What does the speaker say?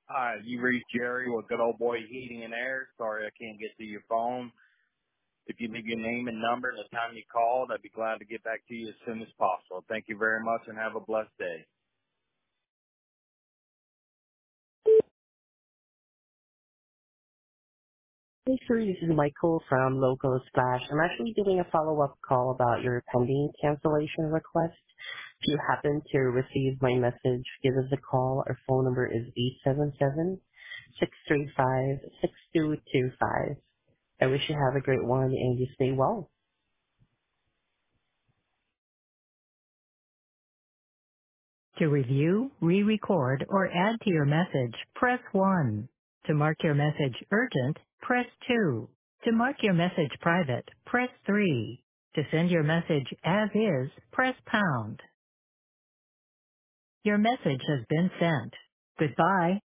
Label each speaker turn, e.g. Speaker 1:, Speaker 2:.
Speaker 1: You reached Jerry with Good Old Boy Heating and Air. Sorry I can't get to your phone. If you leave your name and number and the time you called, I'd be glad to get back to you as soon as possible. Thank you very much and have a blessed day.
Speaker 2: Hey, sir, this is Michael from Local Splash. I'm actually doing a follow-up call about your pending cancellation request. If you happen to receive my message, give us a call. Our phone number is 877-635-6225. I wish you have a great one and you stay well.
Speaker 3: To review, re-record, or add to your message, press 1. To mark your message urgent, press 2. To mark your message private, press 3. To send your message as is, press pound. Your message has been sent. Goodbye.